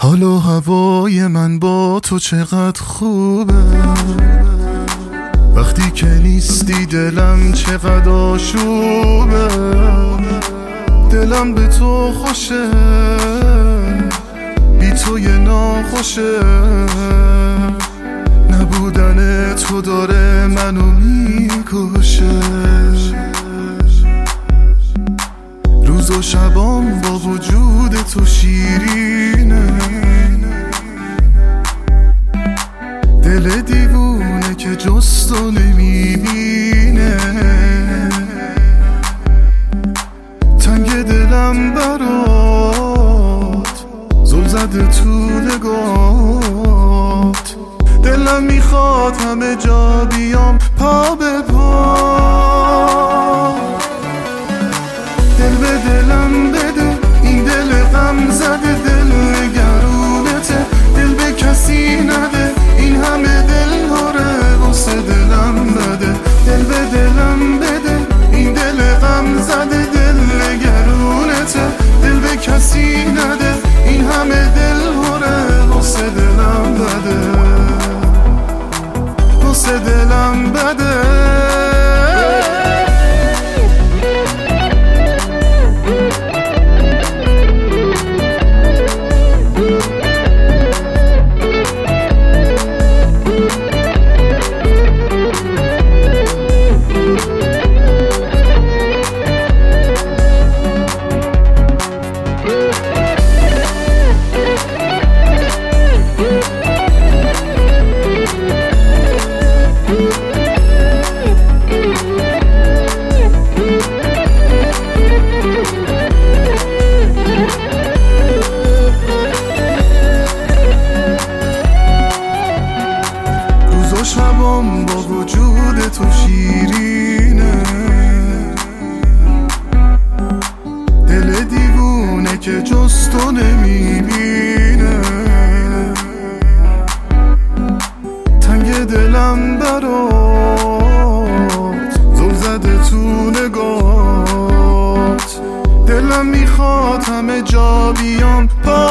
حال و هوای من با تو چقدر خوبه، وقتی که نیستی دلم چقدر آشوبه. دلم به تو خوشه، بی تو یه ناخوشه. نبودن تو داره منو میکشه. روز و شبام با وجود تو شیرینه. دل دیوونه که جز تو نمیبینه. تنگ دلم برات زل زده تو نگات. دلم میخواد همه جا بیام پا به پا. دل به دلم بده، این دل غم زده، دل نگرونته. دل به کسی نده، این همه دل هاره واسه دلم بده. دل به دلم بده، این دل غم زده، دل نگرونته. دل به کسی نده، این همه دل هاره واسه دلم بده، واسه دلم بده. شبام با وجود تو شیرینه. دل دیوونه که جز تو نمیبینه. تنگ دلم برات زل زده تو نگات. دلم میخواد همه جا بیام